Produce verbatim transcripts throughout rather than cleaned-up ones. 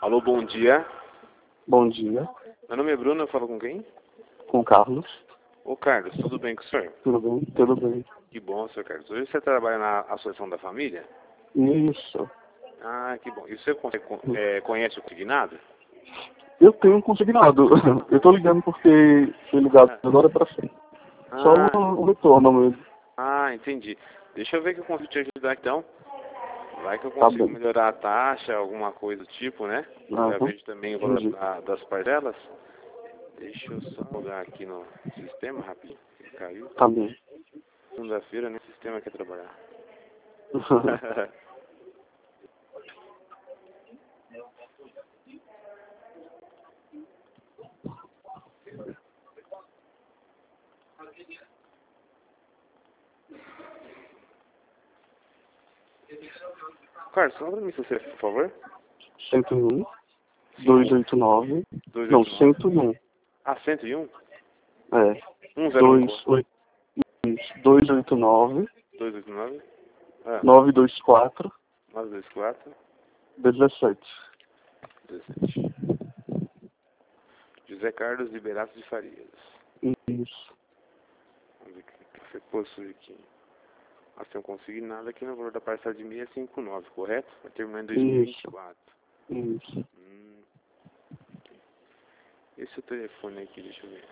Alô, bom dia. Bom dia. Meu nome é Bruno, eu falo com quem? Com o Carlos. Ô, Carlos, tudo bem com o senhor? Tudo bem? Tudo bem. Que bom, senhor Carlos. Hoje você trabalha na Associação da Família? Isso. Ah, que bom. E você con- é, conhece o consignado? Eu tenho um consignado. Eu tô ligando porque fui ligado agora pra frente. Só Ah, um, um retorno mesmo. ah, entendi. Deixa eu ver que eu consigo te ajudar então. Vai que eu Tá consigo bem. melhorar a taxa, alguma coisa do tipo, né? Já Aham. vejo também o valor Entendi. da- das parcelas. Deixa eu só logar aqui no sistema rapidinho. que Caiu. Tá bem. Segunda-feira nem sistema quer trabalhar. Carlos, fala pra mim se você, por favor. cento e um, duzentos e oitenta e nove. Não, duzentos e oitenta e nove. cento e um. Ah, cento e um? É. cento e um. duzentos e oitenta e nove. duzentos e oitenta e nove. Ah, novecentos e vinte e quatro. novecentos e vinte e quatro. dezessete. dezessete. José Carlos Liberato de Farias. Isso. Vamos ver o que que você possui aqui. Ah, se eu não conseguir nada aqui no valor da parcela de seiscentos e cinquenta e nove, correto? Vai terminar em dois mil e vinte e quatro. Isso. Hum. Esse é o telefone aqui, deixa eu ver.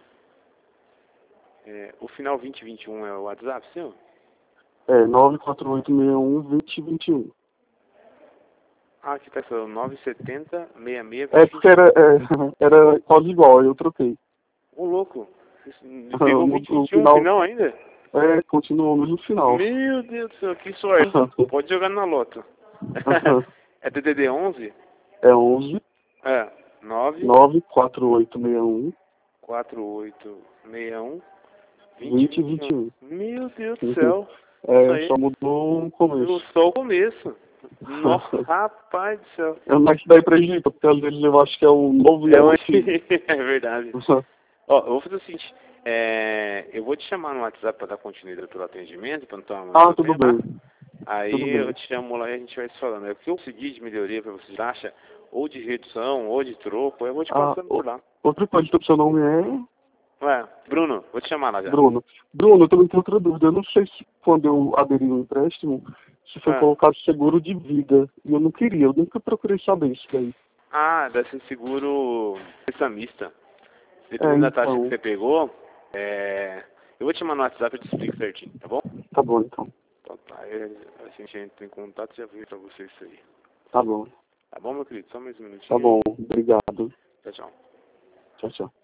É, o final vinte e vinte e um é o WhatsApp seu? É, nove quatro oito seis um, dois zero dois um. Ah, aqui tá falando nove sete zero, seis seis, É porque era, é, era quase igual, eu troquei. Ô, louco. Pegou No, vinte e no vinte e um no final, final ainda? é, continuou no final. Meu Deus do céu, que sorte. Pode jogar na loto. É D D D onze? É onze, É. nove nove quatro oito seis um, quatro oito seis um, vinte e vinte vinte e e um. um. Meu Deus do céu. Isso É, aí só mudou o eu começo. só o começo. Nossa, rapaz do céu. É, mas daí prejudica, porque às vezes eu acho que é o novo e é É, o um... antigo. é verdade. Ó, eu vou fazer o seguinte. É... Eu vou te chamar no WhatsApp para dar continuidade pelo atendimento, para não tomar muito Ah, seu tudo tempo, tá? bem, Aí tudo eu bem. te chamo lá e a gente vai se falando. É o que eu conseguir de melhoria para você acha, ou de redução, ou de troco, eu vou te Ah, passando o- por lá. outra coisa que o seu nome é Ué, Bruno, vou te chamar lá já. Bruno. Bruno, eu também tenho outra dúvida. Eu não sei se quando eu aderi ao empréstimo, se foi Ah, colocado seguro de vida. E eu não queria, eu nunca procurei saber isso daí. ah deve ser seguro prestamista. É, Dependendo da taxa que então. você pegou, é... eu vou te chamar no WhatsApp e te explico certinho, tá bom? Tá bom, então. Então tá, aí a gente entra em contato e já vê pra você isso aí. Tá bom. Tá bom, meu querido? Só mais um Tá minutinho bom. aí. Obrigado. Tchau, tchau. Tchau, tchau.